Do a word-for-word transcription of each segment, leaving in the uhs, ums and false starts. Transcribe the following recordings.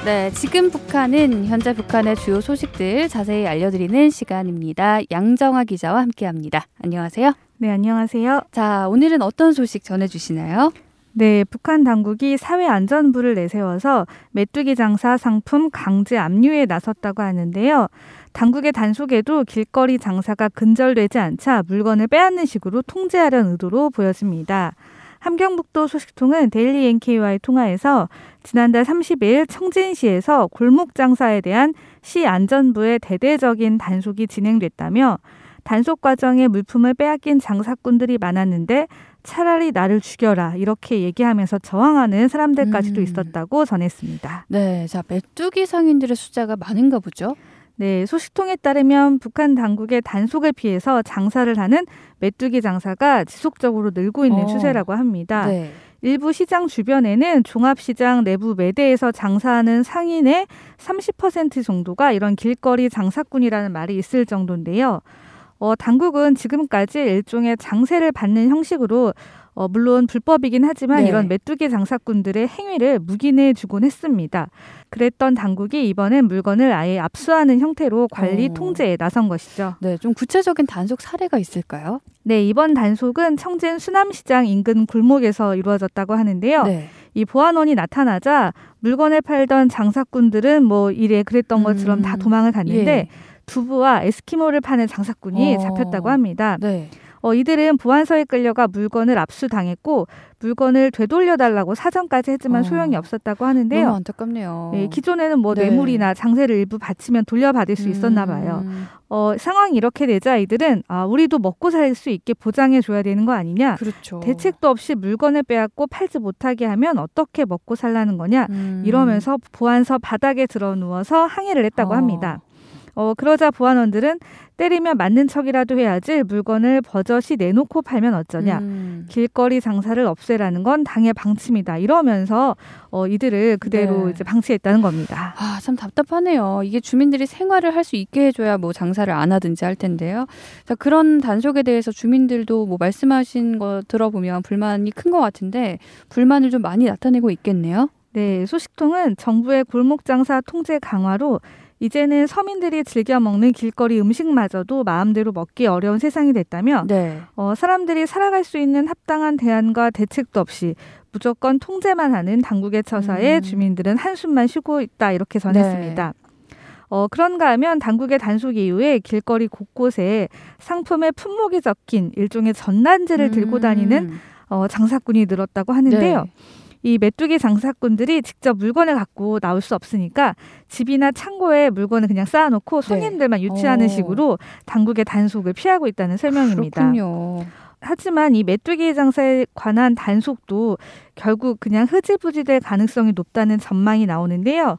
네, 지금 북한은 현재 북한의 주요 소식들 자세히 알려드리는 시간입니다. 양정화 기자와 함께합니다. 안녕하세요. 네, 안녕하세요. 자, 오늘은 어떤 소식 전해주시나요? 네, 북한 당국이 사회안전부를 내세워서 메뚜기 장사 상품 강제 압류에 나섰다고 하는데요. 당국의 단속에도 길거리 장사가 근절되지 않자 물건을 빼앗는 식으로 통제하려는 의도로 보여집니다. 함경북도 소식통은 데일리 엔케이와의 통화에서 지난달 삼십일 청진시에서 골목 장사에 대한 시 안전부의 대대적인 단속이 진행됐다며 단속 과정에 물품을 빼앗긴 장사꾼들이 많았는데 차라리 나를 죽여라 이렇게 얘기하면서 저항하는 사람들까지도 음. 있었다고 전했습니다. 네, 자 메뚜기 상인들의 숫자가 많은가 보죠? 네, 소식통에 따르면 북한 당국의 단속을 피해서 장사를 하는 메뚜기 장사가 지속적으로 늘고 있는 어. 추세라고 합니다. 네. 일부 시장 주변에는 종합시장 내부 매대에서 장사하는 상인의 삼십 퍼센트 정도가 이런 길거리 장사꾼이라는 말이 있을 정도인데요. 어, 당국은 지금까지 일종의 장세를 받는 형식으로 어, 물론 불법이긴 하지만 네. 이런 메뚜기 장사꾼들의 행위를 묵인해 주곤 했습니다. 그랬던 당국이 이번엔 물건을 아예 압수하는 형태로 관리 어. 통제에 나선 것이죠. 네, 좀 구체적인 단속 사례가 있을까요? 네, 이번 단속은 청진 수남시장 인근 골목에서 이루어졌다고 하는데요. 네. 이 보안원이 나타나자 물건을 팔던 장사꾼들은 뭐 이래 그랬던 것처럼 음. 다 도망을 갔는데 예. 두부와 에스키모를 파는 장사꾼이 어. 잡혔다고 합니다. 네. 어, 이들은 보안서에 끌려가 물건을 압수당했고 물건을 되돌려달라고 사정까지 했지만 어. 소용이 없었다고 하는데요. 너무 안타깝네요. 예, 기존에는 뭐 네. 뇌물이나 장세를 일부 바치면 돌려받을 수 있었나 봐요. 음. 어, 상황이 이렇게 되자 이들은 아, 우리도 먹고 살 수 있게 보장해줘야 되는 거 아니냐. 그렇죠. 대책도 없이 물건을 빼앗고 팔지 못하게 하면 어떻게 먹고 살라는 거냐. 음. 이러면서 보안서 바닥에 들어 누워서 항의를 했다고 어. 합니다. 어, 그러자 보안원들은 때리면 맞는 척이라도 해야지 물건을 버젓이 내놓고 팔면 어쩌냐. 음. 길거리 장사를 없애라는 건 당의 방침이다. 이러면서 어, 이들을 그대로 네. 이제 방치했다는 겁니다. 아, 참 답답하네요. 이게 주민들이 생활을 할 수 있게 해줘야 뭐 장사를 안 하든지 할 텐데요. 자, 그런 단속에 대해서 주민들도 뭐 말씀하신 거 들어보면 불만이 큰 것 같은데 불만을 좀 많이 나타내고 있겠네요. 네, 소식통은 정부의 골목 장사 통제 강화로 이제는 서민들이 즐겨 먹는 길거리 음식마저도 마음대로 먹기 어려운 세상이 됐다며 네. 어, 사람들이 살아갈 수 있는 합당한 대안과 대책도 없이 무조건 통제만 하는 당국의 처사에 음. 주민들은 한숨만 쉬고 있다 이렇게 전했습니다. 어, 그런가 하면 당국의 단속 이후에 길거리 곳곳에 상품의 품목이 적힌 일종의 전단지를 들고 다니는 어, 장사꾼이 늘었다고 하는데요. 네. 이 메뚜기 장사꾼들이 직접 물건을 갖고 나올 수 없으니까 집이나 창고에 물건을 그냥 쌓아놓고 손님들만 유치하는 어. 식으로 당국의 단속을 피하고 있다는 설명입니다. 그렇군요. 하지만 이 메뚜기 장사에 관한 단속도 결국 그냥 흐지부지 될 가능성이 높다는 전망이 나오는데요.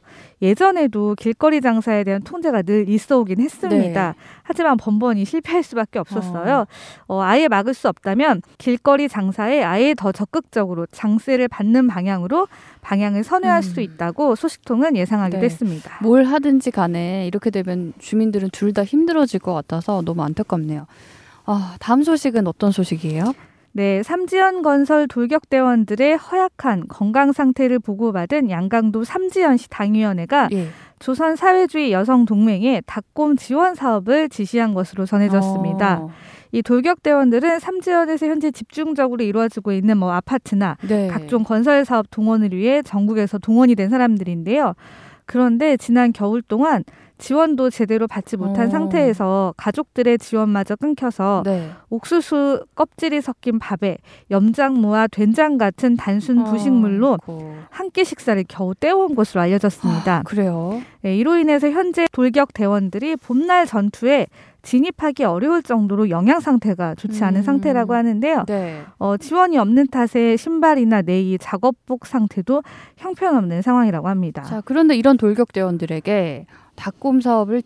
예전에도 길거리 장사에 대한 통제가 늘 있어 오긴 했습니다. 네. 하지만 번번이 실패할 수밖에 없었어요. 어. 어, 아예 막을 수 없다면 길거리 장사에 아예 더 적극적으로 장세를 받는 방향으로 방향을 선회할 음. 수 있다고 소식통은 예상하기도 네. 했습니다. 뭘 하든지 간에 이렇게 되면 주민들은 둘 다 힘들어질 것 같아서 너무 안타깝네요. 아, 다음 소식은 어떤 소식이에요? 네, 삼지연 건설 돌격대원들의 허약한 건강 상태를 보고받은 양강도 삼지연시 당위원회가 예. 조선사회주의 여성동맹에 닭곰 지원 사업을 지시한 것으로 전해졌습니다. 어. 이 돌격대원들은 삼지연에서 현재 집중적으로 이루어지고 있는 뭐 아파트나 네. 각종 건설 사업 동원을 위해 전국에서 동원이 된 사람들인데요. 그런데 지난 겨울 동안 지원도 제대로 받지 못한 어. 상태에서 가족들의 지원마저 끊겨서 네. 옥수수 껍질이 섞인 밥에 염장무와 된장 같은 단순 부식물로 어, 한 끼 식사를 겨우 때워온 것으로 알려졌습니다. 아, 그래요? 네, 이로 인해서 현재 돌격 대원들이 봄날 전투에 진입하기 어려울 정도로 영양 상태가 좋지 않은 음. 상태라고 하는데요. 네. 어, 지원이 없는 탓에 신발이나 내의 작업복 상태도 형편없는 상황이라고 합니다. 자, 그런데 이런 돌격대원들에게 닭곰 사업을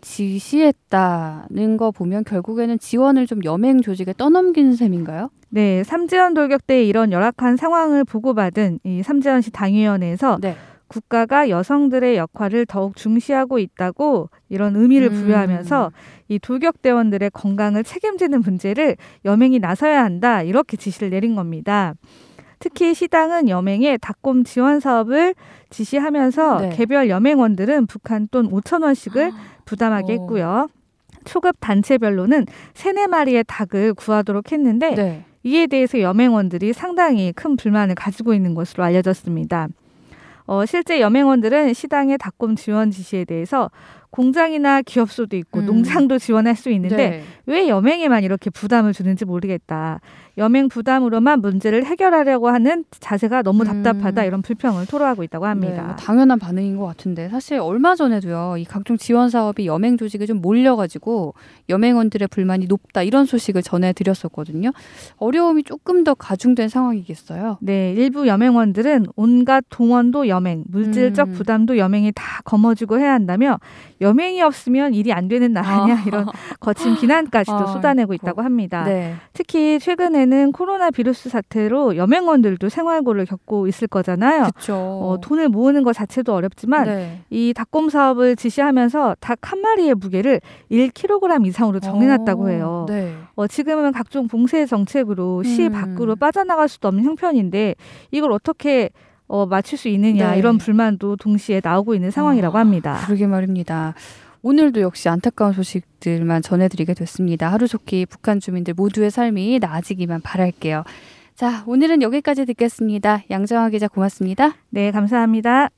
지시했다는 거 보면 결국에는 지원을 좀 여맹 조직에 떠넘긴 셈인가요? 네, 삼지연 돌격대의 이런 열악한 상황을 보고받은 이 삼지연시 당위원회에서 네. 국가가 여성들의 역할을 더욱 중시하고 있다고 이런 의미를 부여하면서 음. 이 돌격대원들의 건강을 책임지는 문제를 여맹이 나서야 한다 이렇게 지시를 내린 겁니다. 특히 시당은 여맹에 닭곰 지원 사업을 지시하면서 네. 개별 여맹원들은 북한 돈 오천 원씩을 부담하게 오. 했고요. 초급 단체별로는 세네 마리의 닭을 구하도록 했는데 네. 이에 대해서 여맹원들이 상당히 큰 불만을 가지고 있는 것으로 알려졌습니다. 어, 실제 여맹원들은 시당의 닭곰 지원 지시에 대해서 공장이나 기업소도 있고 음. 농장도 지원할 수 있는데 네. 왜 여맹에만 이렇게 부담을 주는지 모르겠다. 여맹 부담으로만 문제를 해결하려고 하는 자세가 너무 답답하다. 이런 불평을 토로하고 있다고 합니다. 네, 뭐 당연한 반응인 것 같은데 사실 얼마 전에도요. 이 각종 지원 사업이 여맹 조직에 좀 몰려가지고 여맹원들의 불만이 높다 이런 소식을 전해드렸었거든요. 어려움이 조금 더 가중된 상황이겠어요. 네, 일부 여맹원들은 온갖 동원도 여맹, 물질적 음. 부담도 여맹이 다 거머쥐고 해야 한다며 여맹이 없으면 일이 안 되는 나라냐 아. 이런 거친 비난까지도 아, 쏟아내고 있다고 합니다. 네. 특히 최근에는 코로나 바이러스 사태로 여맹원들도 생활고를 겪고 있을 거잖아요. 그렇죠. 어, 돈을 모으는 것 자체도 어렵지만 네. 이 닭곰 사업을 지시하면서 닭 한 마리의 무게를 일 킬로그램 이상으로 정해놨다고 해요. 어, 네. 어, 지금은 각종 봉쇄 정책으로 시 음. 밖으로 빠져나갈 수도 없는 형편인데 이걸 어떻게 어, 맞출 수 있느냐 네. 이런 불만도 동시에 나오고 있는 상황이라고 합니다. 그러게 말입니다. 오늘도 역시 안타까운 소식들만 전해드리게 됐습니다. 하루속히 북한 주민들 모두의 삶이 나아지기만 바랄게요. 자, 오늘은 여기까지 듣겠습니다. 양정아 기자 고맙습니다. 네, 감사합니다.